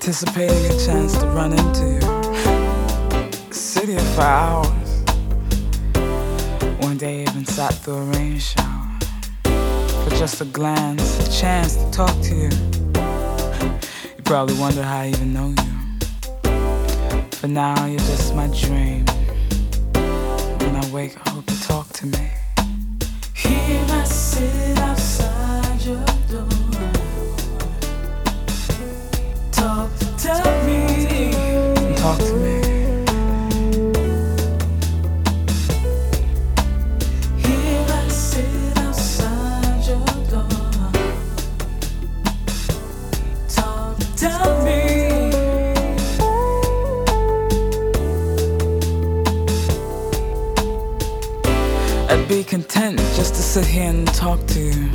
anticipating a chance to run into you. Sitting for hours. One day even sat through a rain shower for just a glance, a chance to talk to you. You probably wonder how I even know you. For now you're just my dream. When I wake I hope you talk to me. Here I sit outside your door. Talk to me. Talk to me. Here I sit outside your door. Talk to me. I'd be content just to sit here and talk to you.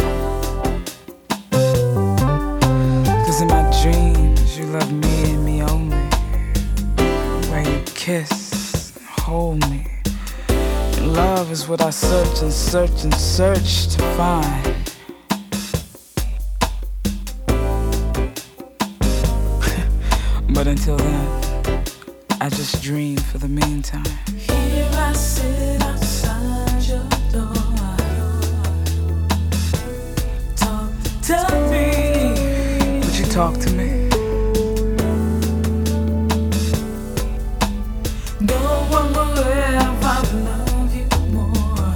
'Cause in my dreams you love me and me only. Where you kiss and hold me. And love is what I search and search and search to find. But until then, I just dream for the meantime. Here I sit outside your door. Talk to me. Would you talk to me? No one will ever love you more.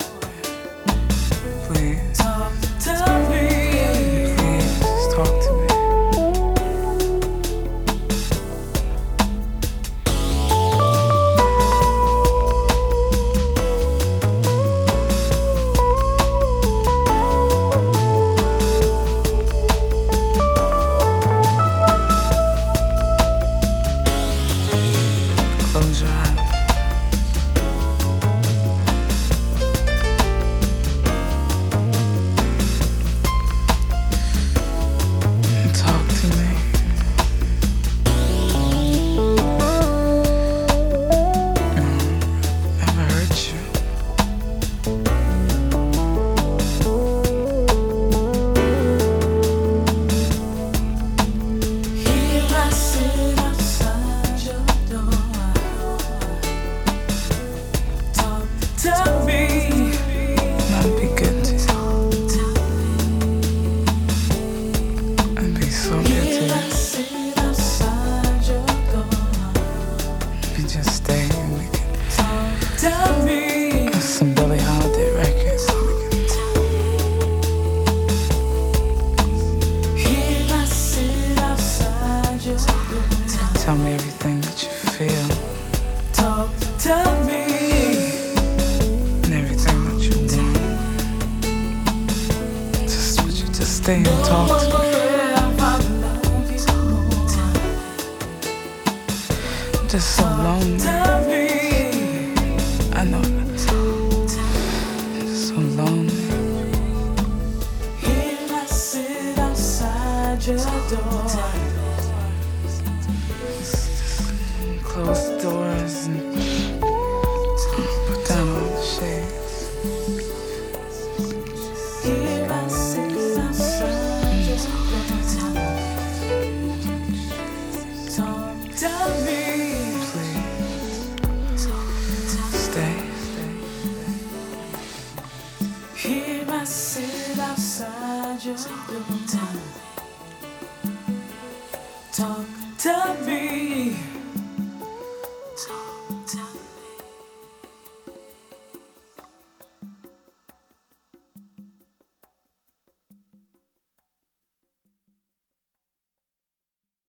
Please, Talk to me. please talk to me. Close your eyes. Talk to me. Never hurt you. Here I sit outside your door. Talk to me. I'd be good to you. I'd be so good to Here I you. sit outside your door. If you just stay and we can Talk to me. have some Billie Holiday records. Here I sit outside your door. Tell me everything that you feel Talk to me. and everything that you want. Just would you just stay and talk to me? I'm just so lonely. I know. I'm just so lonely. Here I sit outside your door. Close the doors and put down all the shades. Here I sit outside your door. Talk to me. Please stay. Here I sit outside your door.